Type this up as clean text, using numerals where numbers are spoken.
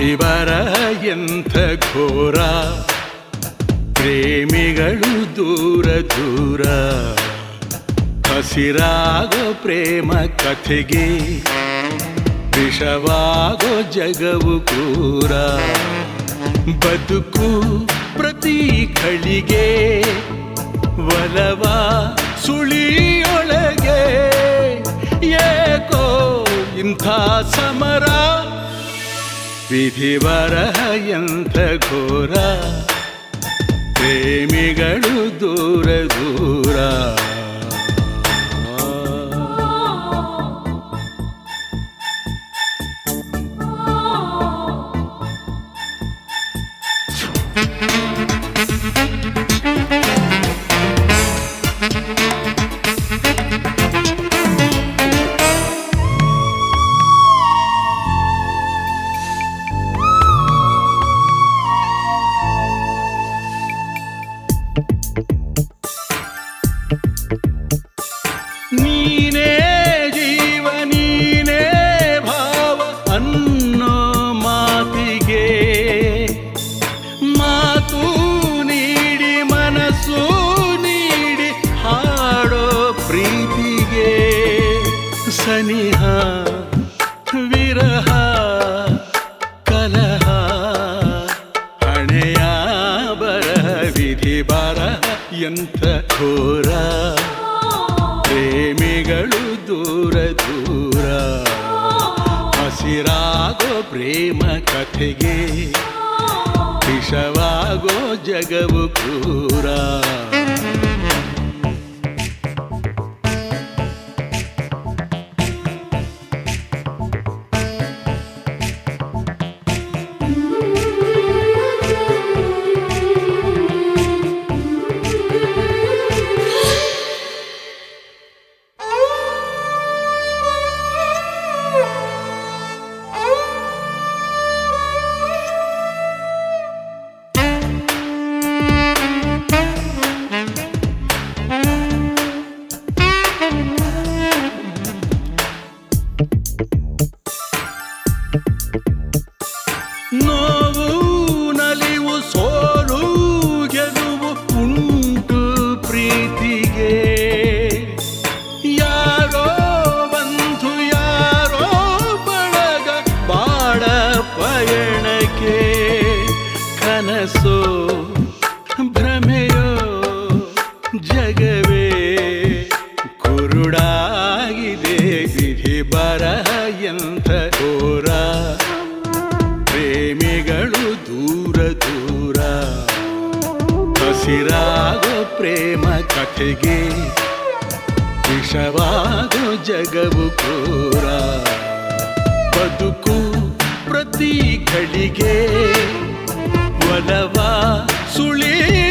ವಿಧಿವರ ಎಂಥ ಘೋರ, ಪ್ರೇಮಿಗಳು ದೂರ ದೂರ. ಹಸಿರಾಗೋ ಪ್ರೇಮ ಕಥೆಗೆ ವಿಷವಾಗೋ ಜಗವು ಕ್ರೂರ. ಬದುಕು ಪ್ರತಿ ಖಳಿಗೆ ಒಲವ ಸುಳಿಯೊಳಗೆ. ಏಕೋ ಇಂಥ ಸಮರ, ವಿಧಿವರ ಎಂಥ ಘೋರ, ಪ್ರೇಮಿಗಳು ದೂರ ದೂರ. ನೀನೇ ಜೀವ ನೀನೇ ಭಾವ ಅನ್ನೋ ಮಾತಿಗೆ ಮಾತು ನೀಡಿ ಮನಸ್ಸು ನೀಡಿ ಹಾಡೋ ಪ್ರೀತಿಗೆ. ಸನಿಹ ವಿರಹ ಕಲಹ ಹಣೆಯ ಬರಹ, ವಿಧಿ ಬರಹ ಎಂಥ ಘೋರ, ಪ್ರೇಮಿಗಳು ದೂರ ದೂರ. ಹಸಿರಾಗೋ ಪ್ರೇಮ ಕಥೆಗೆ ವಿಷವಾಗೋ ಜಗವು ಕ್ರೂರ. ನೋವು ನಲಿವು ಸೋಲು ಗೆಲುವು ಉಂಟು ಪ್ರೀತಿಗೆ. ಯಾರೋ ಬಂಧು ಯಾರೋ ಬಳಗ ಬಾಳ ಪಯಣಕ್ಕೆ. ಕನಸೋ ಭ್ರಮೆಯೋ ಜಗವೇ ಕುರುಡಾಗಿದೆ, ವಿಧಿ ಬರಹ ಎಂಥ ಘೋರ, ಪ್ರೇಮಿಗಳು ದೂರ ದೂರ. ಹಸಿರಾಗೋ ಪ್ರೇಮ ಕಥೆಗೆ ವಿಷವಾಗೋ ಜಗವು ಕ್ರೂರ. ಬದುಕು ಪ್ರತಿ ಘಳಿಗೆ ಒಲವ ಸುಳಿ